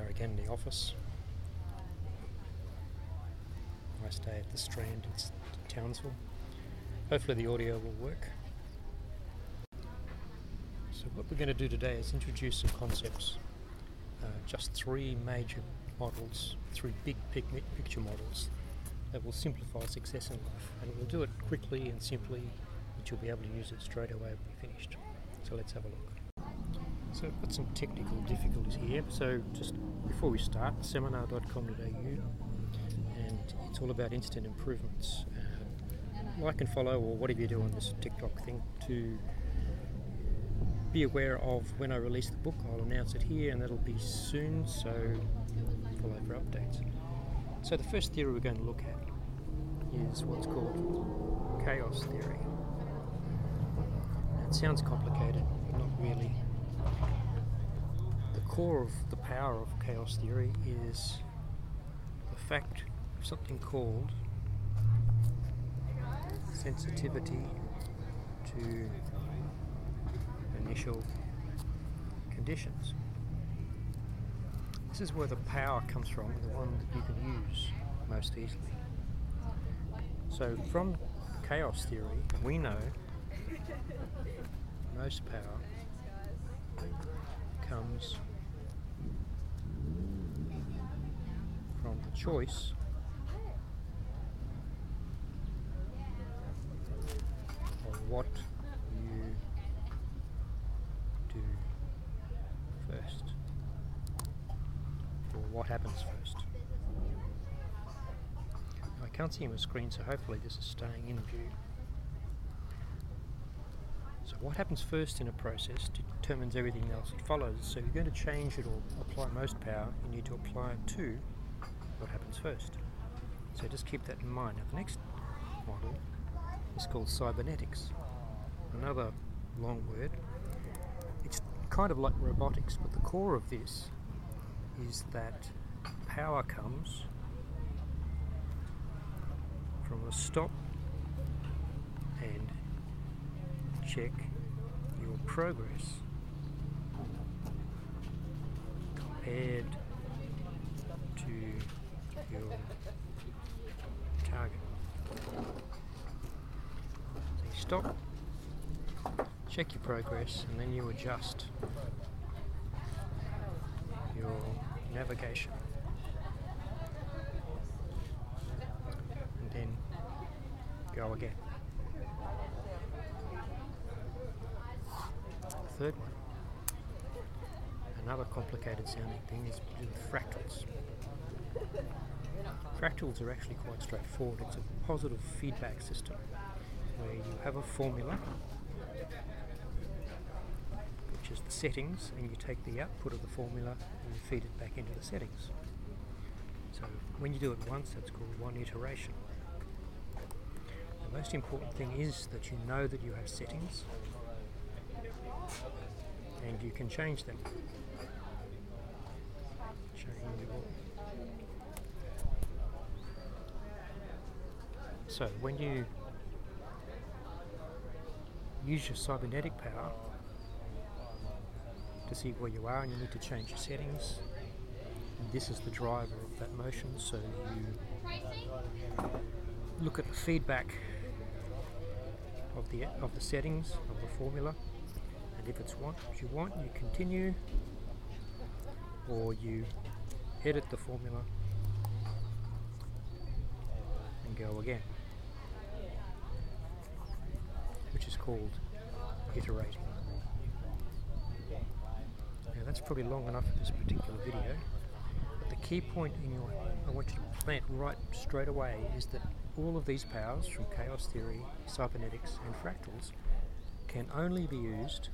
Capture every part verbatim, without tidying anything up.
are again in the office. I stay at the Strand in Townsville. Hopefully the audio will work. So what we're going to do today is introduce some concepts. Uh, just three major models, three big picture models that will simplify success in life. And we'll do it quickly and simply, but you'll be able to use it straight away when we're finished. So let's have a look. So I've got some technical difficulties here. So just before we start, seminar dot com dot a u, and it's all about instant improvements. Uh, like and follow, or whatever you do on this TikTok thing, to be aware of when I release the book. I'll announce it here, and that'll be soon, so follow for updates. So the first theory we're going to look at is what's called chaos theory. It sounds complicated, but not really. The core of the power of chaos theory is the fact of something called sensitivity to initial conditions. This is where the power comes from, and the one that you can use most easily. So from chaos theory, we know most power comes from the choice of what you do first, or what happens first. I can't see my screen, so hopefully this is staying in view. So what happens first in a process determines everything else that follows. So if you're going to change it or apply most power, you need to apply it to what happens first. So just keep that in mind. Now the next model is called cybernetics. Another long word. It's kind of like robotics, but the core of this is that power comes from a stop and check your progress compared to your target. So you stop, check your progress, and then you adjust your navigation, and then go again. The third one, another complicated sounding thing, is to do with fractals. Fractals are actually quite straightforward. It's a positive feedback system where you have a formula, which is the settings, and you take the output of the formula and you feed it back into the settings. So when you do it once, that's called one iteration. The most important thing is that you know that you have settings and you can change them. Changeable. So when you use your cybernetic power to see where you are, and you need to change your settings, and this is the driver of that motion, so you look at the feedback of the of the settings of the formula, and if it's what you want, you continue, or you edit the formula and go again, which is called iterating. Now that's probably long enough for this particular video, but the key point in your I want you to plant right straight away is that all of these powers from chaos theory, cybernetics and fractals can only be used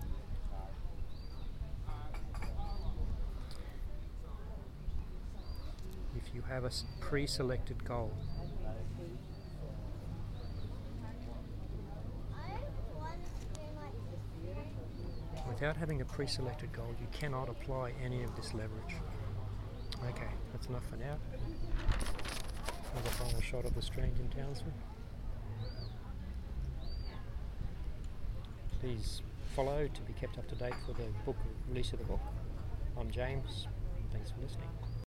if you have a pre-selected goal. Without having a pre-selected goal, you cannot apply any of this leverage. Okay, that's enough for now. Another final shot of the Strand in Townsville. Please follow to be kept up to date for the book release of the book. I'm James. Thanks for listening.